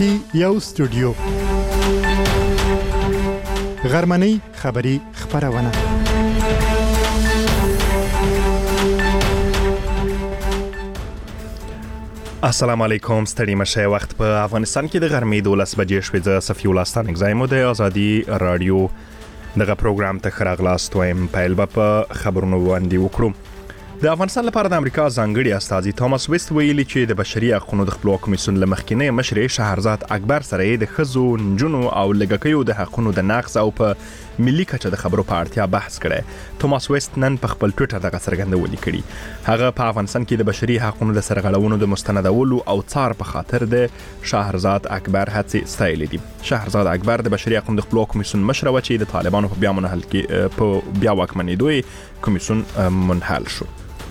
کې یو استودیو غرمنۍ خبری خبرونه السلام علیکم ستړي مشه وخت په افغانستان کې د غرمې 12 بجې شوې ز صفي ولستان اگزایمو د ازادي رادیو دغه پروګرام ته خراغلاست وایم پایل په خبرونو باندې وکړو. د افغانستان لپاره د امریکا ځانګړي استاذ توماس ویست ویلي چې د بشري حقوقو د خپلواک کمیسیون لمخکینه مشر شهرزاد اکبر سره د خزو نجونو او لګکیو د حقوقو د نقض او په ملي کچه د خبرو په اړتیا بحث کړي. توماس ویست نن په خپل ټوئیټر دغه څرګندونه کړې. هغه په افغانستان کې د بشري حقوقو د سرغړونو د مستندولو او څار په خاطر د شهرزاد اکبر هڅې ستایلې دي. شهرزاد اکبر د بشري حقوقو د خپلواک کمیسیون مشر و چې د طالبانو په بیا منحل کې په بیا واکمنېدوی کمیسیون منحل شو.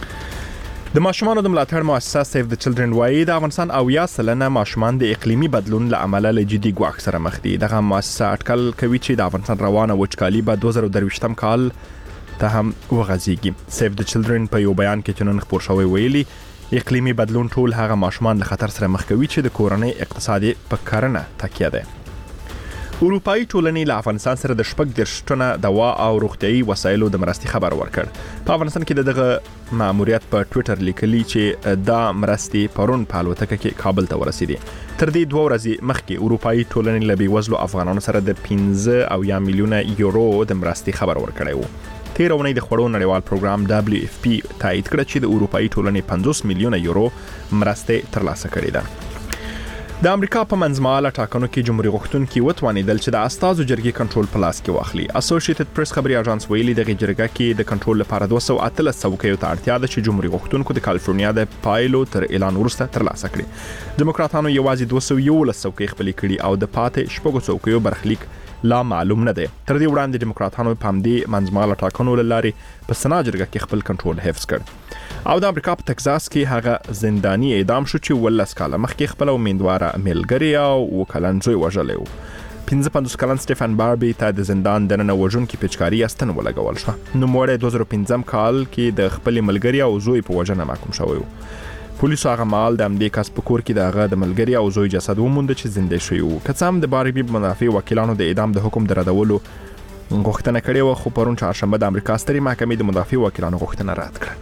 د ماشومانو د ملاتړ مؤسسه سیف د چلډرن وايي د افغانستان 80% ماشومان د اقلیمي بدلون له امله له جدي ګواښ سره مخ دي. دغه مؤسسه اټکل کوي چې د افغانستان روانه وچکالي به 2023 کال ته هم وغځيږي. سیف د چلډرن په یو بیان کې چې نن خبر شوی ویلي اقلیمي بدلون ټول هغه ماشومان له خطر سره مخ کوي چې د کورنۍ اقتصادي په کرنه تکیه ده. اروپאי ټولنې له افغانستان سره د شپږ درشتونه دوا او روغتيایي وسایلو د مرستې خبر ورکړ. په افغانستان کې دغه ماموریت په ټوئیټر لیکلي چې دا مرستې پرون په الوتکه کې کابل ته ورسېدې. تر دې 2 ورځې مخکې اروپאי ټولنې له بیوزلو افغانانو سره د 15 میلیونه یورو د مرستې خبر ورکړی و. تیر اونۍ د خوړو نړیوال پروګرام WFP تایید کړ چې د اروپאי ټولنې 50 میلیونه یورو مرستې ترلاسه کړې ده. د امریکا په منځمهاله ټاکنو کې جمهوریت غوښتونکي وتوانیدل چې د استازو جرګې کنټرول په لاس کې واخلي. اسوسییټډ پریس خبري اژانس ویلي د جرګه کې د کنټرول لپاره 213 څوکیو ته اړتیا ده چې جمهوریت غوښتونکو د کالیفورنیا د پایلو تر اعلان وروسته ترلاسه کړي. دیموکراتانو یوازې 211 څوکۍ خپلې کړي او د پاتې شپږو څوکیو برخلیک لا معلوم نه دی. تر دې وړاندې دیموکراتانو په همدې منځمهاله ټاکنو لاري په سنا جرګه کې خپل کنټرول حفظ کړ. او د امریکا په تکزاس کې هغه زنداني اعدام شو چې ولس کاله مخکې خپل امیدواره ملګری او وکلنځوي وژلی و. 55 کلن سټيفن باربي ته د زندان دننه وژونکي پیچکاري استن ولګول شو. نوموړی 2015 کال کې د خپل ملګری او زوی په وژنه محکوم شوی و. پولیسو هغه مال د امدې کس په کور کې دغه د ملګری او زوی جسد وموند چې زنده شوی و. کڅام د باربي منافع وکیلانو د اعدام د حکم دردولو غوښتنه کړې و، خو پرون چهارشنبه د امریکا سترې محکمې د مدافع وکیلانو غوښتنه رد کړه.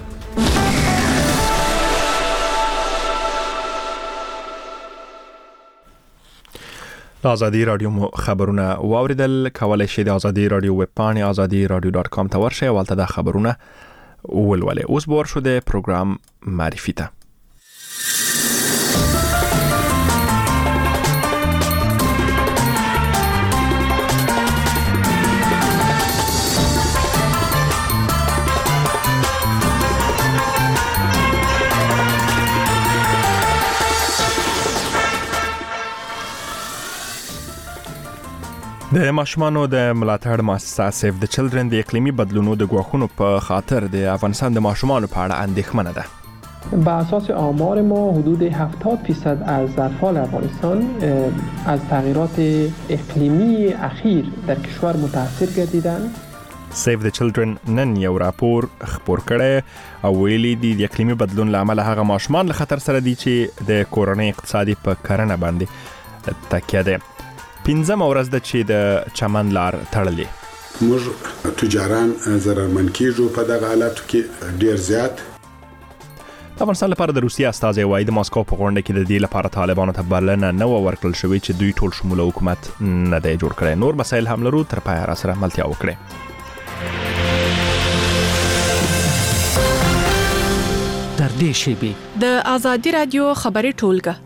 د ازادي رادیو خبرونه واوریدل. کولای شئ د ازادي رادیو ویب پاڼې azadiradio.com ته ورشئ او هلته د خبرونه ولولئ. اوس به ورشو د پروګرام معرفي ته. د ماشومانو د ملاتړ مؤسسه سیف د چلډرن د اقلیمي بدلونو د ګواښونو په خاطر د افغانستان د ماشومانو په اړه اندېښمنه ده. به اساس آمار ما حدود 70% از اطفال افغانستان از تغییرات اقلیمی اخیر در کشور متاثر گردیدند. سیف د چلډرن نن یو راپور خپور کړی او ویلي دي د اقلیمي بدلون له امله هغه ماشومان له خطر سره دي چې د کورنۍ اقتصادي په کرنه باندې تکیه ده. 15 ورځ د چې د چمن لار تړلې. موږ تجاران ضررمن کیږو په دغه حالاتو کې ډیر زیات. د افغانستان لپاره د روسیې استازي وایي د ماسکو په غونډه کې د دې لپاره طالبانو ته بلنه نه ورکړل شوې چې دوی ټول شموله حکومت نه دی جوړ کړی. نور مسایل هم لرو، تر پایه را سره ملتیا وکړئ. در دې شیبې د ازادي رادیو خبري ټولګه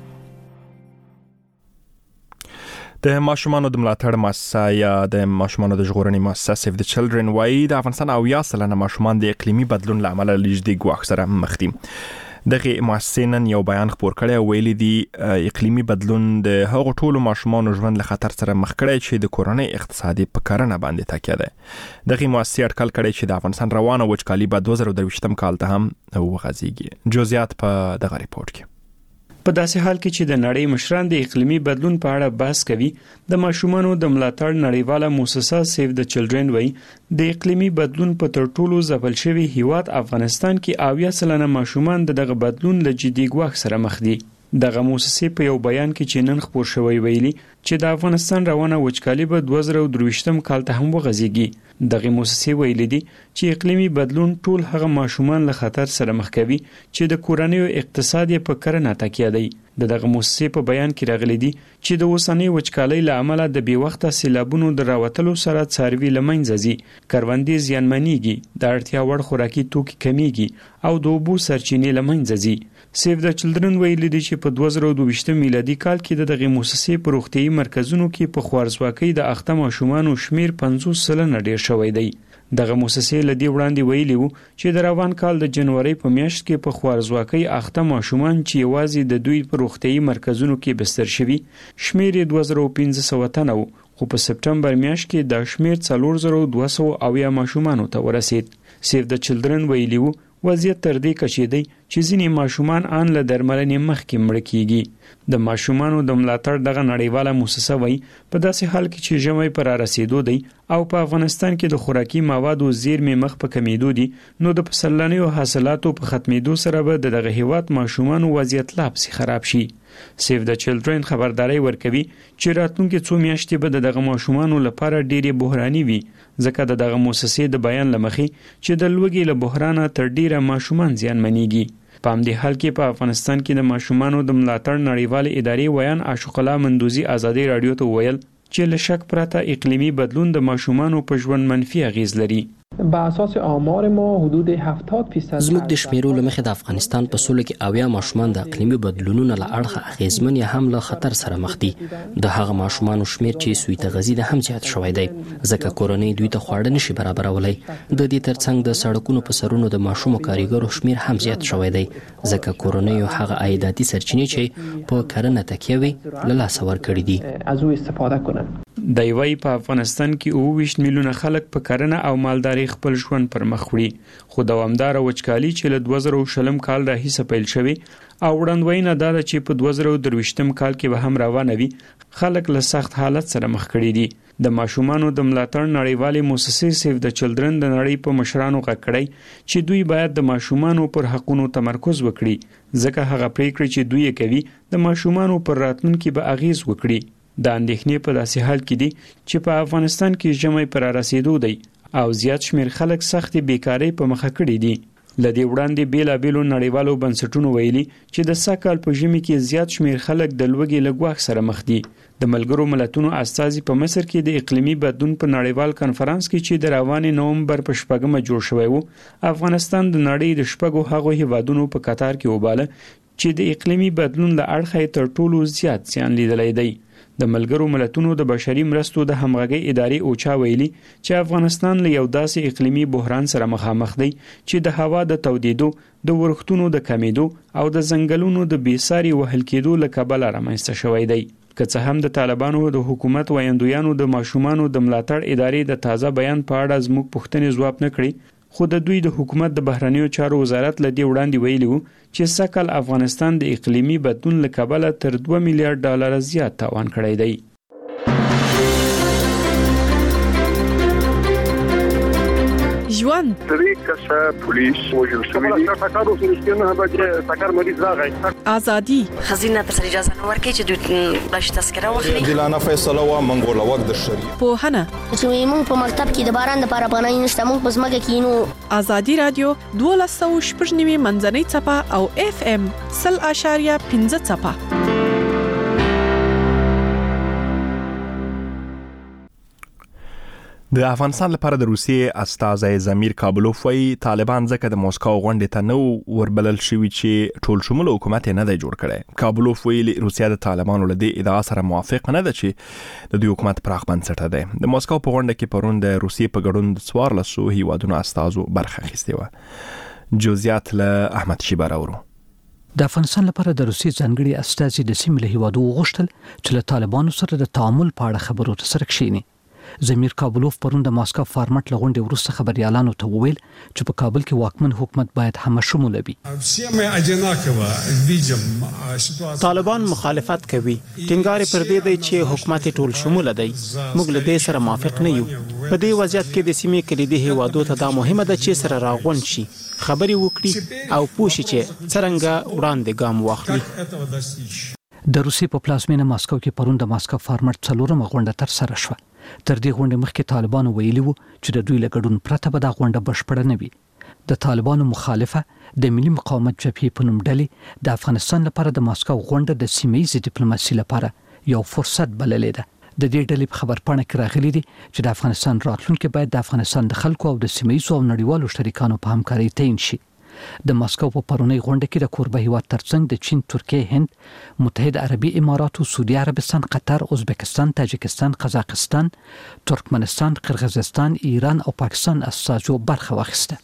د ماشومانو د ملاتړ مؤسسه یا د ماشومانو د ژغورنې مؤسسه سیف د چلډرن وايي د افغانستان 80% ماشومان د اقلیمي بدلون له امله له جدي ګواښ سره مخ دي. دغه مؤسسې نن یو بیان خپور کړی او ویلي دي اقلیمي بدلون د هغو ټولو ماشومانو ژوند له خطر سره مخ کړی چې د کورنۍ اقتصادي په کرنه باندې تکیه ده. دغه مؤسسې اټکل کړی چې د افغانستان روانه وچکالي به 2023 کال ته هم وغځيږي. جزئیات په دغه ریپورت کې. په داسې حال کې چې د نړۍ مشران د اقلیمي بدلون په اړه بحث کوي، د ماشومانو د ملاتړ نړیواله مؤسسه سیف د چلډرن وایي د اقلیمي بدلون په تر ټولو ځپل شوی هیواد افغانستان کې 80% ماشومان دغه بدلون له جدي ګواښ سره مخ دي. دغه موسسې په یو بیان کې چې نن خپور شوی ویلي چې د افغانستان روانه وچکالي به 2023 کال ته هم وغځيږي. دغه موسسې ویلي دي چې اقلیمي بدلون ټول هغه ماشومان له خطر سره مخ کوي چې د کورنۍ او اقتصاد په کرنه تکیه دی. دغه موسسې په بیان کې راغلي دي چې د اوسنۍ وچکالۍ له امله د بې وخته سیلابونو د راوتلو سره څاروي له منځه ځي، کروندې زیانمنېږي، د اړتیا وړ خوراکي توکي کمیږي او د اوبو سرچینې له منځه ځي. سیف د چلډرن ویلي دي چې په 2022 میلادي کال کې د دغه موسسې په روغتيایي مرکزونو کې په خوارزواکۍ د اخته ماشومانو شمیر 50% ډیر شوی دی. دغه موسسې لدی وړاندې ویلي وو چې د روان کال د جنوري په میاشت کې په خوارزواکۍ اخته ماشومان چې یوازې د دوی په روغتيایي مرکزونو کې بستر شوي شمیر 2500 تنه وو، خو په سپټمبر میاشت کې د شمیر 4200 ماشومان ته ورسید. سیف د چلډرن ویلي وو وضعیت تر دې کچېدی چې ځینې ماشومان ان له درملنې مخکې مړه کیږي. د ماشومانو د ملاتړ دغه نړیواله موسسه وایي په داسې حال کې چې ژمی پر رسیدو دی او په افغانستان کې د خوراکي موادو زیرمې مخ په کمیدو دي، نو د پسرلنیو حاصلاتو په ختمېدو سره به دغه هیواد ماشومانو وضعیت لا پسې خراب شي. سیف د چلډرن خبرداري ورکوي چې راتلونکي څو میاشتې به دغه ماشومانو لپاره ډېری بحراني وي، ځکه دغه موسسې د بیان لمخې چې د لوږې له بحرانه تر ډیره ماشومان زیانمنېږي. په همدې حال کې په افغانستان کې د ماشومانو د ملاتړ نړیوال ادارې ویان عاشق الله مندوزي ازادي رادیو ته ویل چې له شک پرته اقلیمي بدلون د ماشومانو په ژوند منفي اغیز لري. به اساس آمار ما حدود 70% زموږ د شمیرو لمخې د افغانستان په سولو کې 90 ماشومان د اقلیمي بدلونونو له اړخه اغیزمن یا هم له خطر سره مخ دي. د هغه ماشومانو شمیر چې سوی تغذیه د هم زیات شوی دی، ځکه کورنۍ دوی ته خواړه نشي برابرولای. د دې ترڅنګ د سړکونو په سرونو د ماشومو کاریګرو شمیر هم زیات شوی دی، ځکه کورنۍ هغه عایداتي سرچینې چې په کرنه تکیه وي له لاسه ورکړي دي. از او استفاده کنن. د یوې په افغانستان کې 22 میلیونه خلک په کرنه او مالداري خپل ژوند پر مخ وړي، خو دوامدار وچکالي چې له 2020 کال راهیسه پیل شوی او وړاندوینه دا ده چې په 2023 کال کې به هم روانه وي، خلک له سخت حالت سره مخ کړي دي. د ماشومانو د ملاتړ نړیوالې موسسې سیف د چلډرن د نړۍ په مشرانو غږ کړی چې دوی باید د ماشومانو پر حقونو تمرکز وکړي، ځکه هغه پریکړې چې دوی کوي د ماشومانو پر راتلونکي به اغیز وکړي. د اندېښنې په داسې حال کې دي چې په افغانستان کې ژمی پر رسیدو دی او زیات شمیر خلک سختي بیکاری په مخه کړي دي. لدی وړاندې بیلابېلو نړیوالو بنسټونو ویلي چې د سکهال په ژمي کې زیات شمیر خلک د لوږې له ګواښ سره مخ دي. د ملګرو ملتونو استازي په مصر کې د اقلیمي بدلون په نړیوال کانفرنس کې چې د روان نومبر په 4 جوړ شوی وو، افغانستان د نړۍ د 4 هغو هیوادونو په قطار کې وباله چې د اقلیمي بدلون له اړخه تر ټولو زیات زیان لیدلی دی. د ملګرو ملتونو د بشري مرستو د همغږي ادارې اوچا ویلي چې افغانستان له یو داسې اقلیمي بحران سره مخامخ دی چې د هوا د تودیدو، د ورښتونو د کمیدو او د ځنګلونو د بیساري وهل کېدو له کبله رامنځته شوی دی. که څه هم د طالبانو د حکومت ویاندویانو د ماشومانو د ملاتړ ادارې د تازه بیان په اړه زموږ پوښتنې ځواب نه کړي، خو د دوی د حکومت د بهرنیو چارو وزارت له دې وړاندې ویلي وو چې سکهال افغانستان د اقلیمي بدلون له کبله تر $2 میلیارډ زیات تاوان کړی دی. ژوند پولیس وژل شوی دي، سکهال اوسنه به سکهال مریض راغی. ازادي خزینه تر اجازه نه ورکړي چې دوی بلش تذکره واخلي. دلانه فیصله وا منګول وخت د شریعت پوهنه چې موږ په مکتب کې د باران د لپاره پناه نشته، موږ په ځمکه کې نو. ازادي رادیو 12.9 منځنۍ چپه او FM 0.5 چپه. د افغانستان لپاره د روسیې استازی زمیر کابلوف وایي طالبان ځکه د موسکو غونډې ته نو وربلل شوي چې ټول شموله حکومت نه دی جوړ کړی. کابلوف ویلي روسیا د طالبانو له دې ادعا سره موافق نه ده چې د دوی حکومت پراخ بنسټه دی. د موسکو په غونډه کې پرون د روسیې په ګډون 14 هیوادونو استازو برخه اخیستې وه. جزئیات له احمد شیبه راوړو. د افغانستان لپاره د روسیې ځانګړي استازي د سیمې له هیوادو وغوښتل چې له طالبانو سره د تعامل په اړه خبرو ته سره کښیني. زمیر کابلوف پرون د ماسکو فارمټ لغونډې وروسته خبريالانو ته وویل چې په کابل کې واکمن حکومت باید همشمول وي. طالبان مخالفت کوي. ټینګار پر دې دی چې حکومت ټول شمول دی. موږ له دې سره موافق نه یو. په دې وضعیت کې د سیمې کلیدي هیوادو ته دا مهمه ده چې سره راغون شي، خبري وکړي او پوښي چې څنګه وړاندې ګام واخلي. د روسیې په پلازمینه ماسکو کې پرون د ماسکو فارمټ 4مه غونډه تر سره شوه. تر دې غونډې مخکې طالبانو ویلي وو چې د دوی له ګډون پرته به دا غونډه بشپړه نه وي. د طالبانو مخالفه د ملي مقاومت جبهې په نوم ډلې د افغانستان لپاره د ماسکو غونډه د سیمه‌ییزې ډیپلوماسي لپاره یو فرصت بللې ده. د دې ډلې په خبرپاڼه کې راغلي دي چې د افغانستان راتلونکي باید د افغانستان د خلکو او د سیمه‌ییزو او نړیوالو شریکانو په همکارۍ تعین شي. د ماسکو په پرونی غونډه کې د کوربه هیواد ترڅنګ د چین، ترکیه، هند، متحده عربي امارات، سعودي عربستان، قطر، ازبکستان، تاجکستان، قزاقستان، ترکمنستان، قرغیزستان، ایران او پاکستان استازو برخه واخیسته.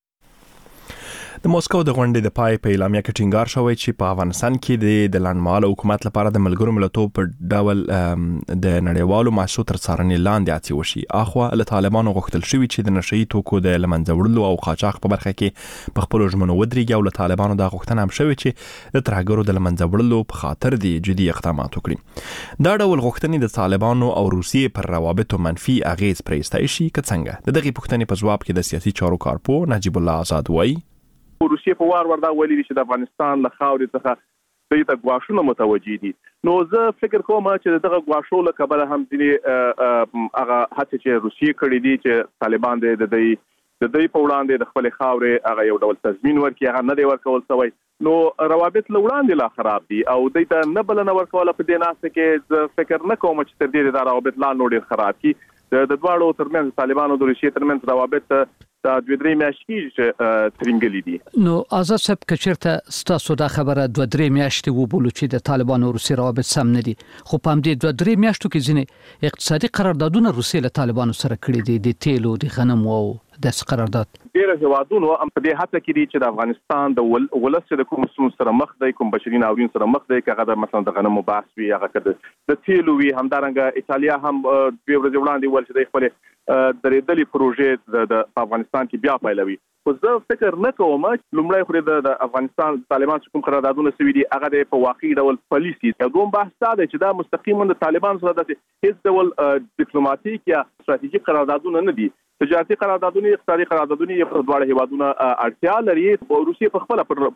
د موسکو د غونډې د پای په اعلامیه کې ټینګار شوی چې په افغانستان کې د لنډمهاله حکومت لپاره د ملګرو ملتونو په ډول د نړیوالو مؤسسو تر څارنې لاندې هڅې وشي. اخوا له طالبانو غوښتل شوی چې د نشئی توکو د لمنځه وړلو او قاچاق په برخه کې په خپل ژمنو ودرېږي او له طالبانو دا غوښتنه هم شوی چې د ترهګرو د لمنځه وړلو په خاطر دي جدي اقدامات وکړي. دا ډول غوښتنې د طالبانو او روسیې پر روابطو منفي اغیز پرېستای شي که څنګه؟ د دغه پوښتنې په جواب کې د سیاسي چارو کارپو نجیب الله آزاد وایي روسیې په وار دا ویلي چې د افغانستان له خاورې څخه دوی ته ګواښونه متوجي دي. نو زه فکر کوم چې دغه ګواښو له کبله هم ځینې هغه هڅې چې روسیې کړې دي چې طالبان د دوی په وړاندې د خپل خاورې هغه یو ډول تضمین ورکړي، هغه نه دی ورکول شوی. نو روابط له وړاندې لا خراب دي او دوی ته نه بلنه ورکوله. په دې ناسته کې زه فکر نه کوم چې تر دې دا روابط لا نور ډېر خراب کړي. د دواړو ترمنځ طالبانو د روسیې ترمنځ روابط دا 2-3 میاشتې ترنګلي دي. نو آزاد صاحب کچیرته ستاسو دا خبره 2-3 میاشتې وبولو چې د طالبانو او روسیې روابط سم نه دي، خو په همدې 2-3 میاشتو کې ځینې اقتصادي قراردادونه روسیې له طالبانو سره کړي دي، د تیلو، د غنمو او د قرارداد. ډېر هیوادونو هم په دې هڅه کې دي چې د افغانستان د ولس د کوم ستونزو سره مخ دی، کوم بشري ناورین سره مخ دی، هغه د مثلا د غنمو بحث وي، هغه د تیلو وي. همدارنګه ایتالیا هم 2 ورځې وړاندې ول چې د خپل درېدلې پروژې د افغانستان کې بیا پیلوي. خو زه فکر نه کوم چې لومړی خو د افغانستان طالبان چې کوم قراردادونه سوي دي هغه په واقعي ډول پلي شي. دوم بحث دا دی چې دا مستقیما د طالبان سره د هیڅ ډول ډیپلوماټیک یا ستراتیژیک قراردادونه نه دي. تجارتي قراردادونه، اقتصادي قراردادونه یې په دواړو هیوادونو اړتیا لري. روسیې په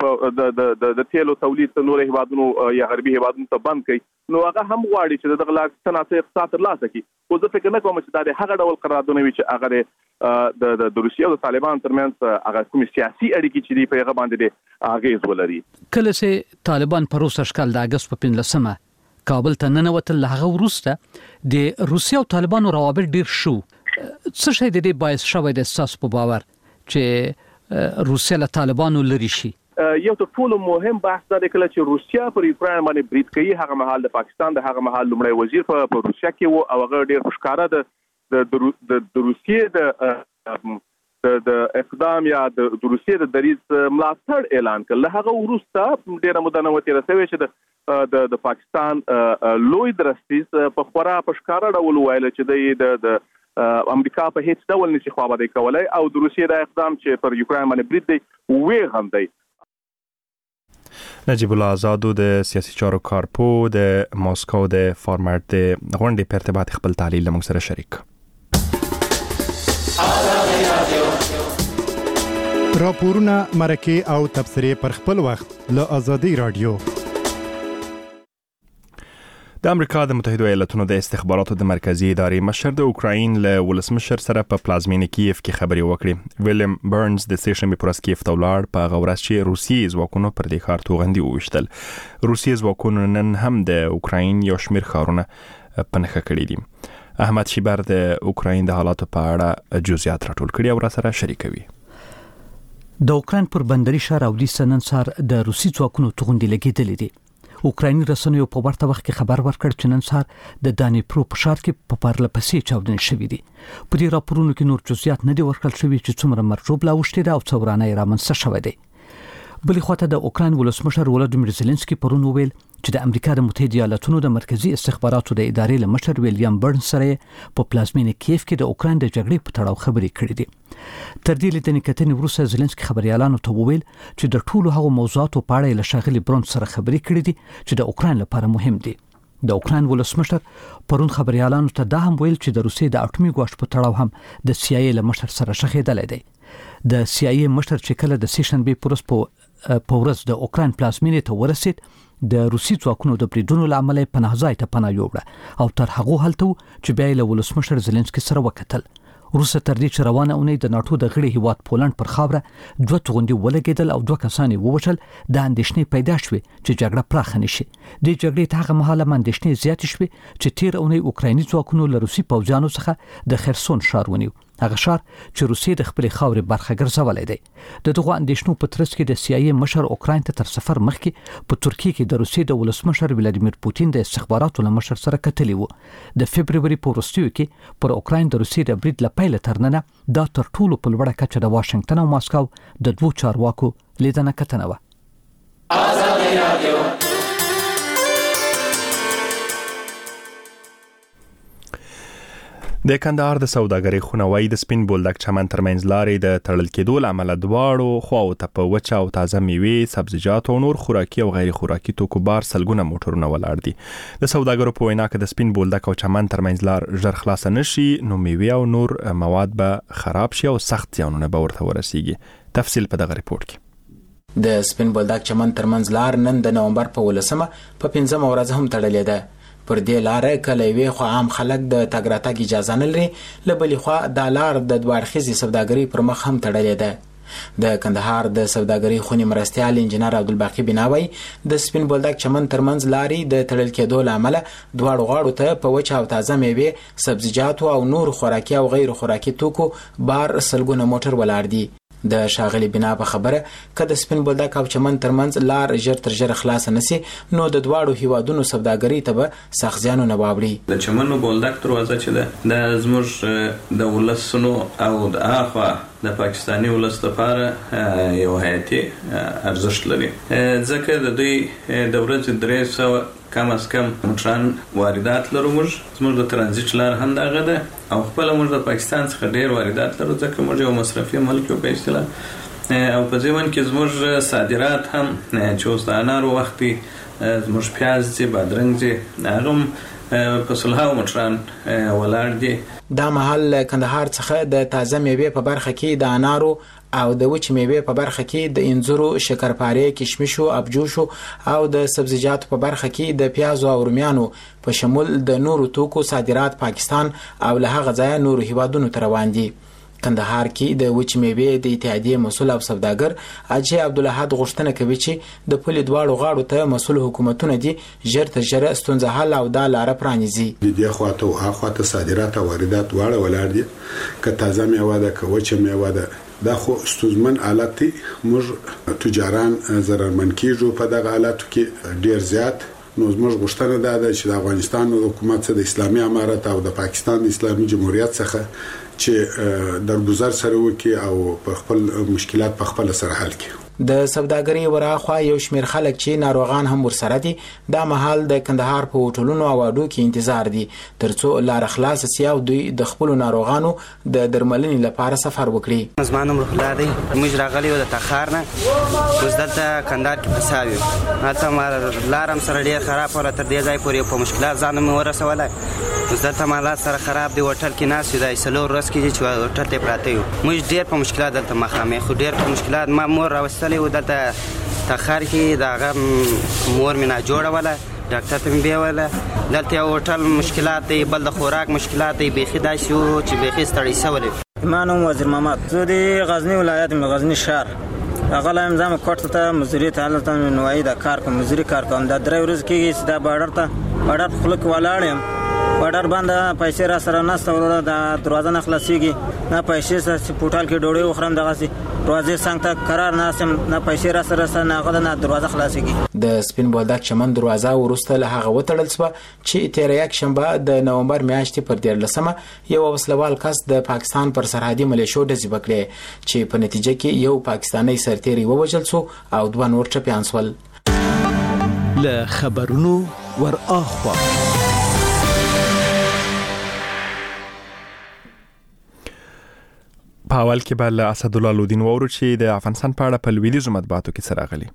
خپل د تیلو تولید نور هیوادونو یا غربي هیوادونو ته بند کړي. نو هغه هم غواړي چې دغه لا صنعتي اقتصاد ترلاسه کړي. خو زه فکر نه کوم چې دا د هغه ډول قراردادونه وي چې هغه د روسیې او د طالبان ترمنځ هغه کوم سیاسي اړیکې چې دی په هغه باندې اغیز ولري. کله چې طالبان په روس اشکال د اگست په 15مه کابل ته ننوتل، هغه وروسته د روسیې او طالبانو روابط ډیر شو. څه شي د دې باعث شوی د تاسو په باور چې روسیه له طالبانو لري شي؟ یو تر ټولو مهم بحث دا دی کله چې روسیه پر یوکرين باندې برید کوي، هغه مهال د پاکستان د هغه مهال لومړی وزیر په روسیه کې وو او هغه ډیر ښکارا د روسیې د اقدام یا د روسیې د دریځ ملاتړ اعلان کړ. هغه وروسته ډیره موده نه وتی رسوي چې د پاکستان لوی درستیز په خورا په ښکارا ډول ویل چې د امریکا په هیڅ ډول نشي خوابه کولای او د روسیې د اقدام چې پر یوکرين باندې برید دی وی هم دی. نجیب الله آزادو د سیاسي چارو کارپو د ماسکو د فارمټ د غونډې په ارتباط خپل تحلیل لمغ سره شریک. راپورونه، مرکه او تبصرې پر خپل وخت له آزادي رادیو. د امریکا د متحده ایالاتونو د استخباراتو د مرکزی ادارې مشر د اوکراین له ولسمشر سره په پلازمینه کیف کې خبرې وکړې. ویلیام برنز د سیشنبه پر ورځ کیف ته ولاړ، په هغه ورځ چې روسیې ځواکونو پر دې ښار توغندي وویشتل. روسیې ځواکونو نن هم د اوکراین یو شمېر ښارونه په نښه کړي دي. احمد شیبر د اوکراین د حالاتو په اړه جزئیات راټول کړي او را سره شریکوي. د اوکراین پر بندري ښار اودیسا نن سهار د روسي ځواکونو توغندي لګېدلې دي. اوکرایني رسنیو په ورته وخت کې خبر ورکړ چې نن سهار د دانیپرو په ښار کې په پرله پسې چاودنې شوې دي. په دې راپورونو کې نور جزئیات نه دي ورکړل شوي چې څومره مرجوب لا وشتي ده او څو ورانه رامنځته شوې ده. بلې خواته د اوکراین ولسمشر ولادیمیر زيلنسکي پرون وویل چې د امریکا د متحده ایالاتونو د مرکزی استخباراتو د ادارې له مشر ویلیام برنز سره په پلازمینه کیف کې د اوکراین د جګړې په تړاو خبرې کړې دي. تر دې لیدنې کتنې وروسته زيلنسکي خبريالانو ته وویل چې د ټولو هغو موضوعاتو په اړه له شاغلي برنز سره خبرې کړې دي چې د اوکراین لپاره مهم دي. د اوکراین ولسمشر پرون خبريالانو ته دا هم ویل چې د روسیې د اټومي ګواښ په تړاو هم د CIA له مشر سره شخېدل دي. د CIA مشر چې کله د سیشنبه پروس په ورځ د اوکراین پلازمینې ته ورسید د روسي ځواکونو د بریدونو لامل پناه ځای ته پناه یوړه او تر هغه هلته چې بیا له ولسمشر زيلنسکي سره وکتل. روسه تر دې چې روانه اونۍ د ناتو د غړي هیواد پولند پر خاوره 2 توغندي ولګیدل او 2 کسان ووژل د اندېښنې پیدا شوې چې جګړه پراخه نشي. د جګړې ته هغه مهاله اندېښنې زیات شوې چې تیر اونۍ اوکرایني ځواکونو له روسي پوځیانو څخه د خرسون ښار ونیو، هغه ښار چې روسیې د خپل خاورې برخه ګرځولای دی. د دغه اندېښنو په ترڅ کې د CIA مشر اوکراین ته تر سفر مخکې په ترکیه کې د روسیې د ولسمشر ولادیمیر پوتین د استخباراتو له مشر سره کتلی وو. د فبرवरी په وروستیو کې پر اوکراین د روسیې د برید لپاره ترننه دا تر ټولو په لوړه کچه د واشنگټن او ماسکو د دوه چارواکو لیدنه کتنه و. آزادي رادیو د کندهار د سوداګرۍ خونوي د سپین بولدک چمن ترمنځ لارې د تړل کېدو لامل دواړو خواو ته په وچه او تازه میوې، سبزیجات او نور خوراکي او غیر خوراکي توکو بار سلګونه موټرونه ولاړ دي. د سوداګرو په وینا کې د سپین بولدک او چمن ترمنځ لار ژر خلاص نشي نو میوې او نور مواد به خراب شي او سخت زیانونه به ورته ورسیږي. تفصیل په دغه ریپورت کې. د سپین بولدک چمن ترمنځ لار نن د نومبر په 15 په 15 ورځ هم تړلې ده. پر دې لارې کله وی خو عام خلک د تګ راتګ اجازه نه لري، لبلې خو د لار د دوړخیزي سوداګرۍ پر مخ هم تړلې ده. د کندهار د سوداګرۍ خونی مرستيال انجنیر عبدالباقی بناوي د سپین بولدک چمن ترمنځ لارې د تړل کېدو لامل دواړو غاړو ته په وچه او تازه میوې، سبزیجات او نور خوراکي او غیر خوراکي توکو بار سلګونه موټر ولاړ دي. د شاغلي بنا په خبره کله سپین بولدک او چمن ترمنځ لار ژر تر ژره خلاص نشي نو د دواړو هیوادونو سوداګرۍ ته به سخت زیانونه واوړي. د چمن بولدک دروازه چې ده د زموږ د ولسونو او د اخوا د پاکستاني ولس لپاره یو حیاتي ارزښت لري، ځکه د دوی د ورځې 300 کم از کم موټران واردات لرو. موږ د ترانزیت لار هم دغه ده او خپل موږ د پاکستان څخه ډیر واردات لرو، ځکه موږ یو مصرفي ملک یو په اصطلاح او په ځمن کې زموږ صادرات هم چې اوس د انارو وختي زموږ پیاز دي، بادرنګ دي، هغه په سلهاو موټران ولاړ دي. دا محل کندهار څخه د تازه میوې په برخه کې د انارو او د وچ میوې په برخه کې د انځرو، شکرپاره، کشمشو، ابجوشو او د سبزیجاتو په برخه کې د پیاز او رومیانو په شمول د نورو توکو صادرات پاکستان او له هغه ځای نورو هیوادونو ته روان دي. کندهار کې د وچ میوې د اتحادیې مسؤل او سوداګر اجي عبدالحد غوښتنه کوي چې د پولې دواړو غاړو ته مسؤل حکومتونه دي ژر تر ژره ستونزه حل او د لار پرانیزي. د دې خواته او هغه صادرات او واردات واړه ولاړ دي، که تازه میوه ده که وچه میوه ده، دا خو ستونزمن حالت دی. موږ تجاران ضررمن کیږو په دغه حالاتو کې ډیر زیات. نو زموږ غوښتنه ده چې د افغانستان حکومت څخه د اسلامي امارت او د پاکستان د اسلامي جمهوریت څخه چې درگذر سره وکي او په خپل مشکلات په خپل سره حل کړي. د سوداګرۍ وراخوا یو شمیر خلک چې ناروغان هم ورسره دي دا مهال د کندهار په هوټلونو او اډو کې انتظار دي ترڅو لار خلاص سي او دوی د خپل ناروغانو د درملنې لپاره سفر وکړي. زمانه مرخلا دي موږ راغلي و د تخار نه اوس دلته کندهار کې فساوي هلته مار لارم سره ډیر خراب ولا تر دې ځای پورې په مشکلات ځان مې ورسولای. اوس دلته مالات سره خراب دي، هوټل کې ناس دی سلور ورځ کې چې هوټل ته پراته یو. موږ ډیر په مشکلات دلته مخامخ خو ډیر په مشکلات ما مور راوستلې و دلته تخار کې دا مور مې نه جوړوله ډاکټر ته مې بیوله دلته یو هوټل مشکلات دی، بل د خوراک مشکلات دی، بیخي دا شو چې بیخي ستړی شولې. ما نوم وزیر محمد، زه د غزنی ولایت غزنی شهر غلایم زم کوټ ته مزدوري ته حالت نوای دا کار کوم مزدوري کار کوم دا 3 ورځې کېږي دا بارډر خلک ولاړم بارډر باندې پیسې را سره نست ورته دا دروازه نه خلاصيږي نه پیسې سره پورتال کې ډوړې وخرم دغه سي دروازې څنګ ته قرار ناسم، نه پیسې را سره نه غل نه دروازه خلاصيږي. د سپین بولدک چمن دروازه ورسته له هغه وتړل شو چې تیر یک شنبه د نومبر میاشتې پر 13مه یو وسلوال کس د پاکستان پر سرحدي ملیشو ډزې وکړې چې په نتیجه کې یو پاکستانی سرتیری ووژل شو او 2 نور ټپیان شول. له خبرونو ور اخوا په اول کې بل اسد الله لودین وورو چې د افغانستان په اړه په لویدیزو مطبوعاتو کې څه راغلي.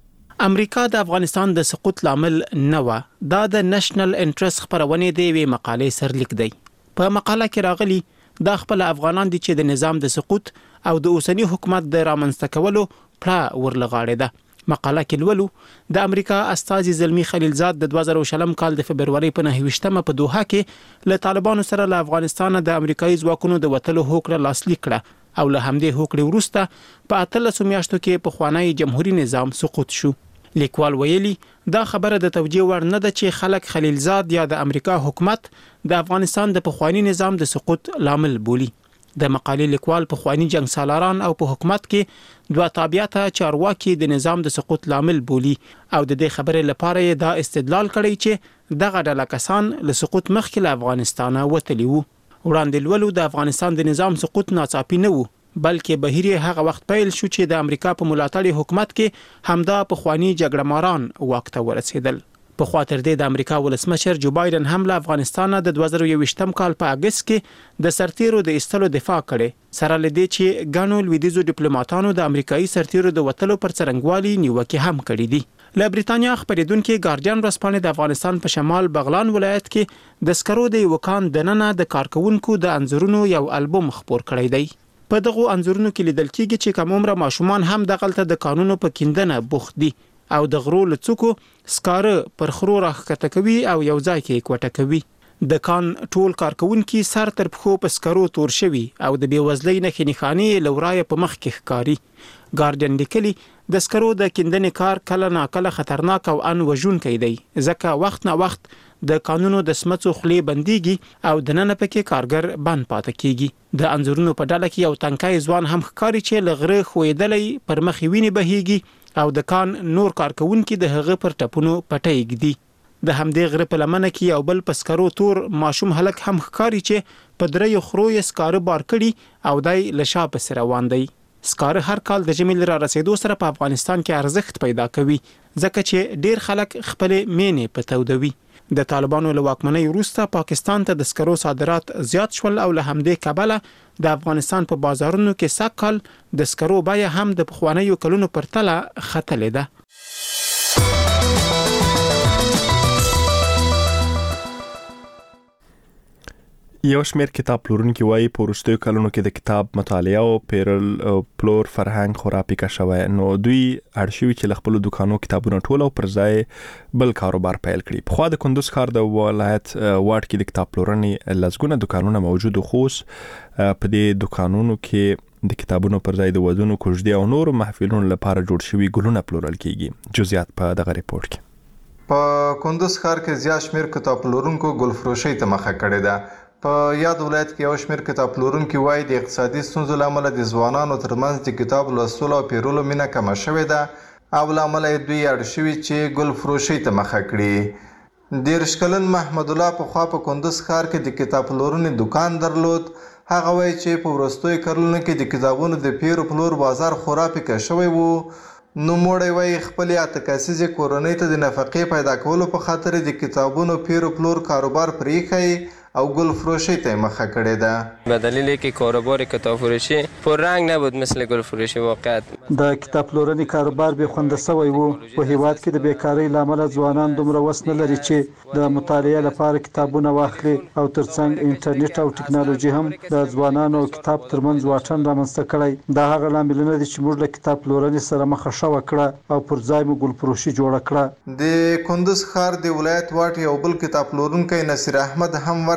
امریکا د افغانستان د سقوط لامل نه و. دا د نېشنل انټرست خبرونه دی وی مقاله سرلیک دی. په مقاله کې راغلي د خپل افغانان دي چې د نظام د سقوط او د اوسنی حکومت د رامنځته کولو پړه ورلغاړي ده. مقاله کې لولو د امریکا استازي زلمی خلیلزاد د 2020 کال د فبرवरी په 9مه په دوحه کې له طالبانو سره له افغانستان د امریکایي ځواکونو د وټلو هوکړه لاسلیک کړه او له همدې هوکړې وروسته په 13 میاشتو کې په خوانی جمهوریت نظام سقوط شو. لیکوال ویلي دا خبره د توجیه ور نه ده چې خلک خلیلزاد یا د امریکا حکومت د افغانستان د پخوانی نظام د سقوط لامل بولي. د مقالې لیکوال په خوانی جنگ سالاران او په حکومت کې دوه تابعیته چارواکي د نظام د سقوط لامل بولي او د دې خبرې لپاره دا استدلال کړی چې دغه ډله کسان له سقوط مخکې له افغانستانه وتلی وو. وړاندې لولو د افغانستان د نظام سقوط ناڅاپي نه وو بلکې بهیر هغه وخت پیل شو چې د امریکا په ملاتړ حکومت کې همدا په خوانی جګړه ماران واک ته ورسېدل. په خاطر د امریکا ولسمشر جو بایدن هم له افغانستان د 2021 کال په اگست کې د سرتیرو د ایستلو دفاع کړي سره لدی چې ګانو لویدیزو ډیپلوماټانو د امریکایي سرتیرو د وټلو پر څرنګوالي نیوکه هم کړې دي. له بریتانیا خبرېدونکو ګارډین ورسپانې د افغانستان په شمال بغلان ولایت کې د سکرو د وکان دننه د کارکونکو د انځورونو یو البوم خپور کړی دی. په دغه انځورونو کې لیدل کېږي چې کوم عمر ماشومان هم دغلته د قانونو په کیندنه بوخت دي او د غرو لڅکو سکاره پر خرو راخته کوي او یو ځای کې کوټه کوي. د کان ټول کارکونکو سر تر پخو په سکرو تور شوی او د بیوزلۍ نه خنخانی لورای په مخ کې ښکاری. ګارډین لیکلی د سکرو د کیندنې کار کله ناکله خطرناک او ان وژونکی دی ځکه وخت نه وخت د قانونو د سمڅو خلی بنديږي او د نن پکې کارګر بند پاتې کیږي. د انځورونو په ډله کې یو تنکای ځوان هم ښکاری چې لغره خوېدلې پر مخ ویني بهيږي او د کان نور کارکونکو د هغه پر ټپونو پټي ګدي. د همدې غره په لمنه کې یو بل پسکرو تور ماشوم هلک هم ښکاری چې په درې خروې سکاره بار کړي او دای لشا پس روان دی. سکاره هر کال د جمیل را رسیدو سره په افغانستان کې ارزښت پیدا کوي ځکه چې ډیر خلک خپل مینې پتودوي. د طالبانو له واکمنۍ وروسته پاکستان ته د سکرو صادرات زیات شول او له همدې کبله د افغانستان په بازارونو کې سکل د سکرو بیه هم د پخوانیو کلونو پر تله ختلې ده. یو شمېر کتاب پلورونکي وایي په وروستیو کلونو کې د کتاب مطالعه او پیرل پلور فرهنګ خورا پیکه شوی نو دوی اړ شوي چې له خپل دکانو کتابونه ټول او پر ځای بل کاروبار پیل کړي. په خوا د کندوز ښار د ولایت واټ کې د کتاب پلورنې لزګونه دکانونه موجود خو په دې دکانونو کې د کتابونو پر ځای د ودونو کوژدې او نور محفلونو لپاره جوړ شوي ګلونه پلورل کیږي. جزئیات په دغه ریپورت کې. په کندوز ښار کې زیات شمېر کتاب پلورونکو ګل فروشۍ ته مخه کړې ده. په یاد ولایت کې یو شمېر کتاب پلورونکي وایي د اقتصادي ستونزو له امله د ځوانانو ترمنځ د کتاب لوستلو او پیرلو مینه کمه شوې ده او له امله یې دوی اړ شوي چې ګل فروشۍ ته مخه کړي. 13 کلن محمد الله پخوا په کندوز ښار کې د کتاب پلورنې دکان درلود. هغه وایي چې په وروستیو کلونو کې د کتابونو د پیر او پلور بازار خورا پیکه شوی وو. نو موړی وایي خپلې 8 کسیزې کورنۍ ته د نفقې پیدا کولو په خاطر د کتابونو پیر او پلور کاروبار پرېښی او گل فروشی تا مخه کرده ده. به دلیلی که کاروبار کتاب فروشی پر رنگ نبود مثل گل فروشی واقعیت. د کتاب پلورنې کاروبار به خونده سوی وو. په هیواد کې د بیکاری لامل ځوانان دومره وس نه لري چې د مطالعه لپاره کتابونه واخلي او ترڅنګ انټرنیټ او ټکنالوژي هم د ځوانانو کتاب ترمنځ واټن رامنځته کړی. دا هغه لاملونه دي چې موږ له کتاب پلورنې سره مخه شوه کړه او پر ځای مو گل فروشي جوړه کړه. د کندوز ښار د ولایت واټ یو بل کتاب پلورونکی نصیر احمد هم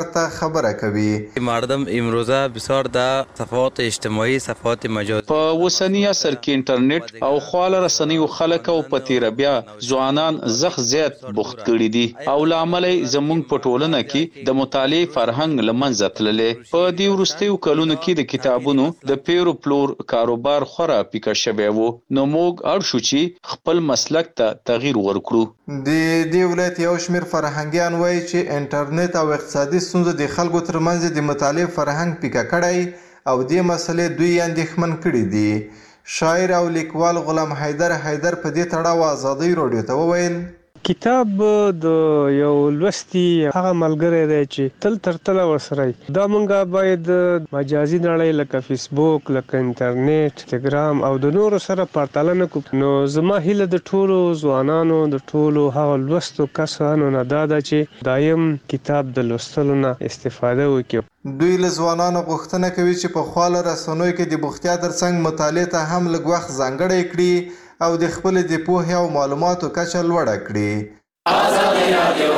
ته خبره کوي. مردم امروزه بسیار در صفحات اجتماعي صفحات مجازي په اوسنی عصر کې انټرنیټ او خواله رسنیو خلک او په تیر بیا ځوانان زخ زیات بوخت کړي دي او لامل زموږ په ټولنه کې د مطالعه فرهنګ لمنځه تللې. په دې وروستیو کلونو کې د کتابونو د پیرو پلور کاروبار خورا پیکه شوی وو، نو موږ اړ شو چې خپل مسلک ته تغییر ورکړو. د دې ولایت یو شمېر فرهنګیان وایي چې انټرنیټ او اقتصادي ستونزو د خلکو ترمنځ د مطالعې فرهنګ پیکه کړی او دې مسلې دوی اندېښمن کړي دي. شاعر او لیکوال غلام حیدر په دې تړاو ازادۍ راډیو ته وویل: کتاب د یو لوستي هغه ملګری دی چې تل تر تله ورسره دا مونږه باید مجازي نړۍ لکه فیسبوک، لکه انټرنیټ، انستګرام او د نورو سره پرتله نه کوو. نو زما هیله د ټولو ځوانانو د ټولو هغه لوستو کسانو نه دا ده چې دایم کتاب د لوستلو نه استفاده وکړي. دوی له ځوانانو غوښتنه کوي چې په خواله رسنیو کې د بوختیا ترڅنګ مطالعې ته هم لږ وخت ځانګړی کړي او د خپل د پوهې او معلوماتو کچه لوړه کړي. آزادي رادیو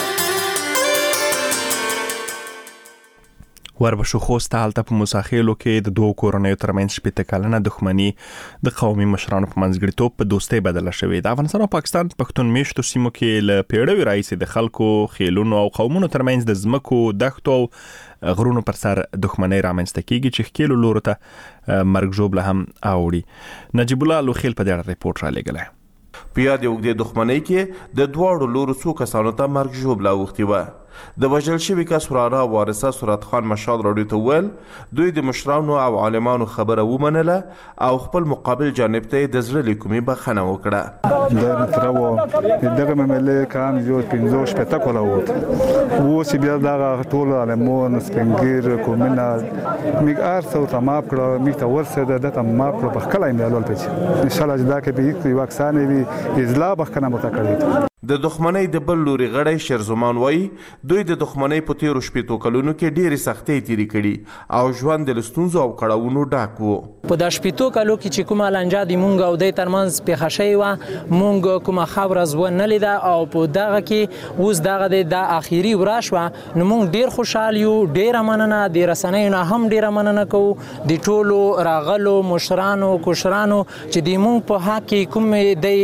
وربشو خوسته هلته په موساخیلو کې د دوه کورنیو ترمنځ شپېته کلنه دښمني د قومي مشرانو په منځګړیتوب په دوستۍ بدله شوې. د افغانستان او پاکستان پښتون میشتو سیمو کې له پیړیو راهیسې د خلکو، خیلونو او قومونو ترمنځ د ځمکو، دښتو او غرونو پر سر دښمنۍ رامنځته کیږي چې ښکیلو لورو ته مرګ ژوبله هم اوړي. نجیب الله لوخیل په دې اړه ریپورت رالیږلی. په یادې اوږدې دښمنۍ کې د دواړو لورو څو کسانو ته مرګ ژوبله اوښتې وه. د وژل شوي کس وراره وارثه سرت خان مشال راډیو ته وویل دوی د مشرانو او عالمانو خبره ومنله او خپل مقابل جانب ته د زړه له کومې بخښنه وکړه. دا نترو دغه مملې کام یو 15 شپته کوله ووت اوس بیا دغه ټول عالمون سپنګیر کومنه میګ ارث او تمام کړه میګ ته ورسېده د تمام کړه په خلای مېلول پچ ان شاء الله دا کې به یو واکسان وي اجلا بخښنه متکړه. د دښمنۍ د بل لوري غړی شیرزمان وایي دوی د دښمنۍ په تیرو شپېتو کلونو کې ډېرې سختۍ تیرې کړي او ژوند د ستونزو او کړاوونو ډک و. په دا شپېتو کلو کې چې کومه لانجه د مونږ او د ترمنځ پیښه شوې وه مونږ کومه خبره زه نه لیده او په دغه کې اوس دغه د اخیری ورځ شوه نو مونږ ډېر خوشحال یو. ډېره مننه د رسنیو نه هم ډېره مننه کوو د ټولو راغلو مشرانو کوشرانو چې د مونږ په حق کې کومې د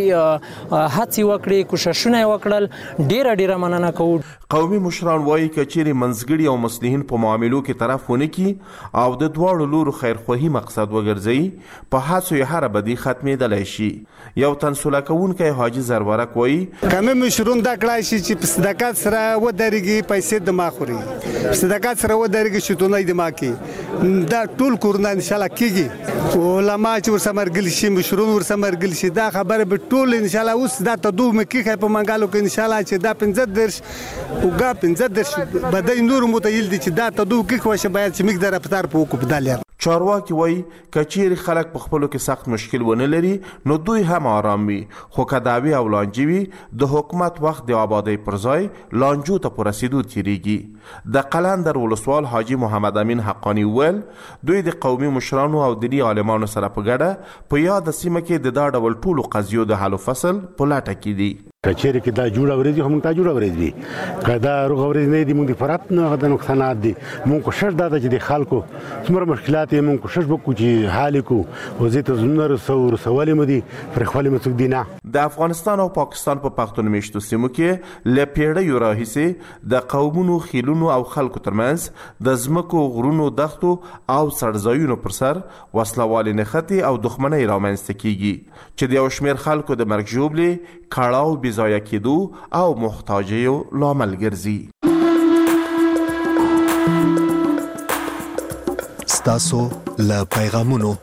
هڅې وکړې کوششونه وکړل. ډېره مننه کوو. قومي مشران وایي که چیرې منځګړي او مصلحین په معاملو کې طرف ونه کړي او د دواړو لورو خیرخواهي مقصد وګرځوي په هڅو یې هره بدي ختمېدلی شي. یو تنسوله کوونکی حاجي زرورک وایي کمې مشرون دا کړای شي چې په صداقت سره ودرېږي، پیسې د ما خوري، په صداقت سره ودرېږي، شتونی د ما کوي. دا ټول کورونه انشاءالله کېږي. علما چې ورسره مرګلي شي، مشرون ورسره مرګلي شي، دا خبره به ټول انشاءالله اوس دا تدو مکیخه په منګالو کې انشاءالله چې دا 15 وګا 15 بدای نور متایل دي چې دا تدو کې خوښه باید چې مقدار افطار په وکړو بدالیا. چارواکي وایي که چیرې خلک په خپلو کې سخت مشکل ونه لري نو دوی هم آرام وي، خو که دعوې او لانجې وي د حکومت وخت د آبادۍ پر ځای لانجو ته په رسېدو تېرېږي. د قلندر ولسوال حاجي محمد امین حقانی وویل دوی د قومي مشرانو او دیني عالمانو سره په ګډه په یاده سیمه کې د دا ډول ټولو قضیو د حل و فصل په لټه کې دي. کچېرې کې دا جوړه ورځي هم تا جوړه ورځي که دا روغه ورځ نه دي موږ د فرات نه د نقصانات دي موږ کوشش دا ده چې د خلکو څومره مشکلات یې موږ کوشش وکړو چې حل کړو او زه ته زمونه رسولې مو دي پر خپل مڅوک دي نه. د افغانستان او پاکستان په پښتون میشتو سیمو کې له پیړیو راهیسې د قومونو، خیلونو او خلکو ترمنځ د ځمکو، غرونو، دښتو او څړځایونو پر سر وسلوالې نښتې او دښمنۍ رامنځته کیږي چې د یو شمېر خلکو د مرګ ژوبلې، کړاو، ضایع کېدو او محتاجیو لامل ګرځي. ستاسو له پیغامونو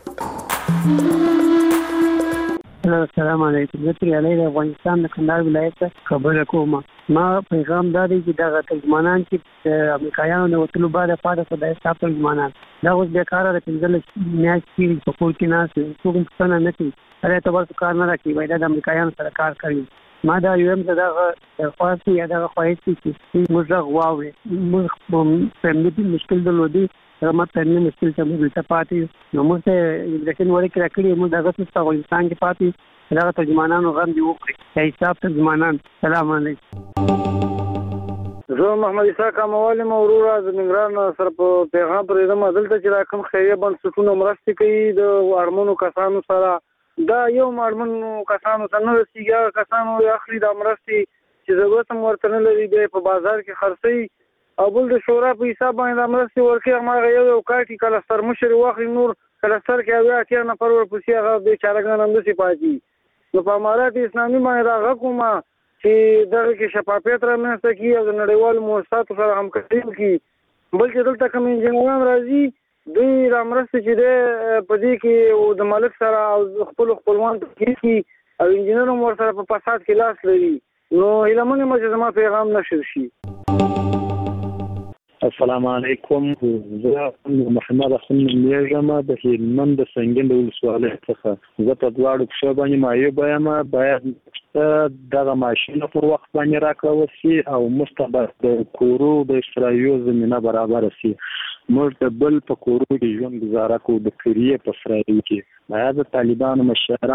السلام علیکم. زه پریالی د افغانستان د کندهار ولایت خبره کوم. ما پیغام دا دی چې دغه ترجمانان چې د امریکایانو د وتلو بعد پاتې خدای صاحب ترجمانان دا اوس بیکاره د 15 میاشتې تېرې په کور کې ناست څوک پوښتنه نه کوي، هر اعتبار کار نه راکوي، باید د امریکایانو سره کار کوي. ما دا یو هم دغه درخواست یا دغه خواهش چې موږ غږ واورئ. موږ په همدې مشکل درلودی هغه ما په همدې مشکل ته موږ دلته پاتې نو موږ ته امیګریشن ورکړې راکړي موږ دغه څه په افغانستان کې پاتې دغه ترجمانانو غم دې وکړي. حساب ترجمانان سلام علیکم. زه محمد اسحاق اموالي مورورا د ننګرهار سره په پیغام پرېږدم دلته چې دا کوم خیریه بنسټونه مرستې کوي د اړمنو کسانو سره دا یو اړمنو کسانو ته نه رسیږي هغه کسانو اخلي دا مرستې چې ضرورت هم ورته نه لري بیا په بازار کې خرڅوي او بل د شورا په حساب باندې دا مرستې ورکوي هماغه یو کاټي کله سترمشر واخلي نور کله ستر کې اویا اتیا نفر ورپسې هغه بېچارهګان همداسې پاتې نو په امارات اسلامي باندې دا غږ کومه چې دغه کې شفافیت رامنځته کړي او د نړیوالو مؤسساتو سره همکاري وکړي بلکې دلته کوم انجینران راځي دوی را مرستې چې دی په دې کې د مالک سره او خپلوان کېږي او انجینر هم ورسره په فساد کې لاس لري نو هیله منم چې زما پیغام نشر شي. السلام علیکم. زه محمد اخون میږم د هلمند د سنگین د ولسوالۍ څخه. زه په دواړو پښو باندې معیوب یم. باید دغه ماشین پر وخت باندې راکړل شي او مستبد د کورو د اشترايو زمينه برابر شي. موږ د بل په کورو کې ژوند گزاره کوو د کریه په سرایو کې. باید د طالبانو مشران